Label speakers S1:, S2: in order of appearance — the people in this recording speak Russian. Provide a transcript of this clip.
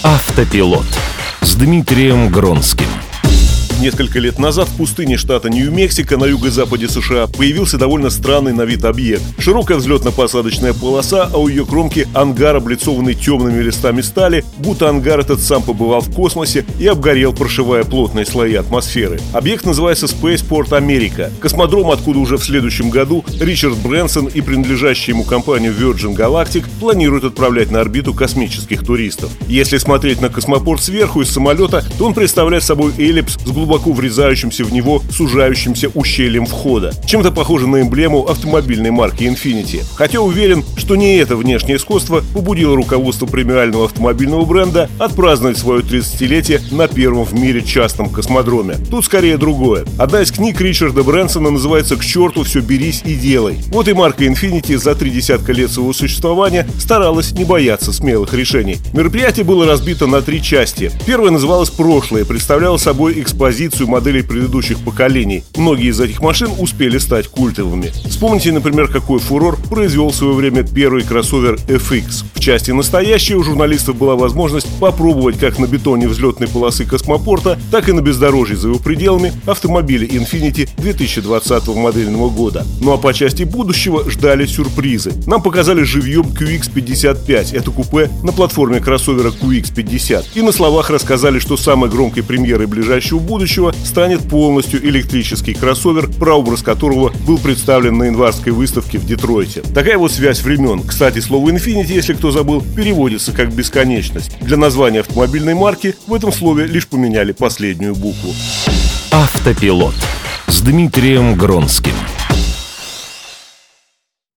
S1: Автопилот с Дмитрием Гронским.
S2: Несколько лет назад в пустыне штата Нью-Мексико на юго-западе США появился довольно странный на вид объект. Широкая взлетно-посадочная полоса, а у ее кромки ангар, облицованный темными листами стали, будто ангар этот сам побывал в космосе и обгорел, прошивая плотные слои атмосферы. Объект называется Spaceport America. Космодром, откуда уже в следующем году Ричард Брэнсон и принадлежащая ему компания Virgin Galactic планируют отправлять на орбиту космических туристов. Если смотреть на космопорт сверху из самолета, то он представляет собой эллипс с глубоко врезающимся в него сужающимся ущельем входа. Чем-то похоже на эмблему автомобильной марки Infiniti. Хотя уверен, что не это внешнее сходство побудило руководство премиального автомобильного бренда отпраздновать свое 30-летие на первом в мире частном космодроме. Тут скорее другое. Одна из книг Ричарда Брэнсона называется «К черту все берись и делай». Вот и марка Infiniti за 30 лет своего существования старалась не бояться смелых решений. Мероприятие было разбито на 3 части. Первая называлась «Прошлое», представляла собой экспозицию моделей предыдущих поколений. Многие из этих машин успели стать культовыми. Вспомните, например, какой фурор произвел в свое время первый кроссовер FX. В части «Настоящее» у журналистов была возможность попробовать как на бетоне взлетной полосы космопорта, так и на бездорожье за его пределами автомобили Infiniti 2020 модельного года. Ну а по части будущего ждали сюрпризы. Нам показали живьем QX55, это купе на платформе кроссовера QX50. И на словах рассказали, что самой громкой премьерой ближайшего будущего станет полностью электрический кроссовер, прообраз которого был представлен на январской выставке в Детройте. Такая вот связь времен. Кстати, слово Infiniti, если кто забыл, переводится как «бесконечность». Для названия автомобильной марки в этом слове лишь поменяли последнюю букву.
S1: Автопилот с Дмитрием Гронским.